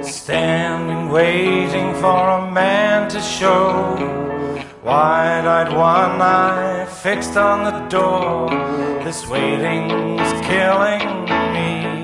standing waiting for a man to show. Wide-eyed, one eye fixed on the door. This waiting's killing me.